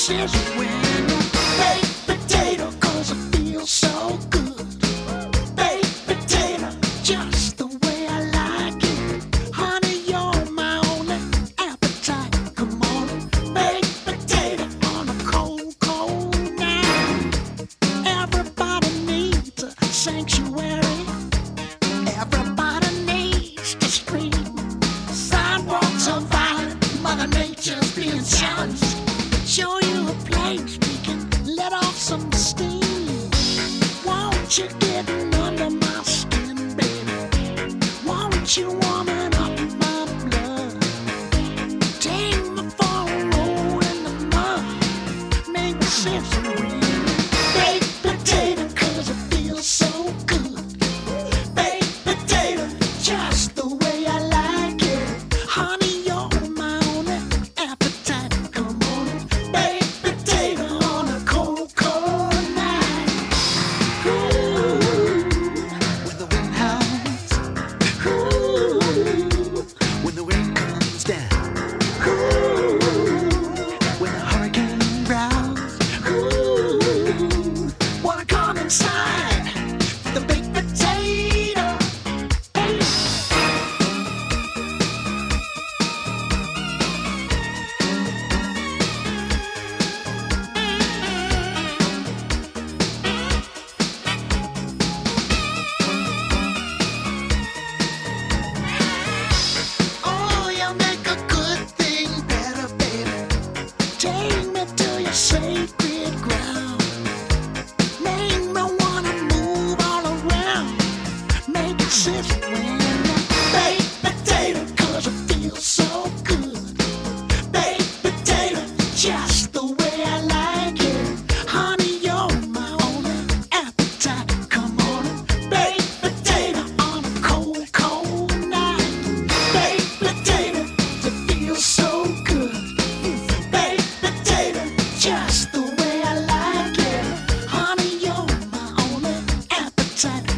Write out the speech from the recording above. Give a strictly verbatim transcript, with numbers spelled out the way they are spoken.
sense when you baked potato, 'cause it feels so good. Baked potato, just the way I like it. Honey, you're my only appetite. Come on, baked potato on a cold, cold night. Everybody needs a sanctuary. Everybody needs to scream. Sidewalks are violent, Mother Nature's being challenged. Show you a place we can let off some steam. Won't you get under my skin, baby? Won't you warming up my blood? Take me for a roll in the mud. Make me sense of real. Baked potato, 'cause it feels so good. Baked potato, just the way I like it. Honey, you're my only appetite. Come on, baked potato on a cold, cold night. Ooh, when the wind howls. Ooh, when the rain comes down. Ooh, when the hurricane growls. Ooh, wanna come inside the baked potato. Hey. Oh, you make a good thing better, baby. Take me to your sacred ground. Make me wanna move all around. Make it sit when you baked potato, 'cause it feels so good. Baked potato, just the way I like it. Honey, you're my only appetite. Come on, baked potato on a cold, cold night. Baked potato, it feels so good. Baked potato, just the way I like it. Honey, you're my only appetite.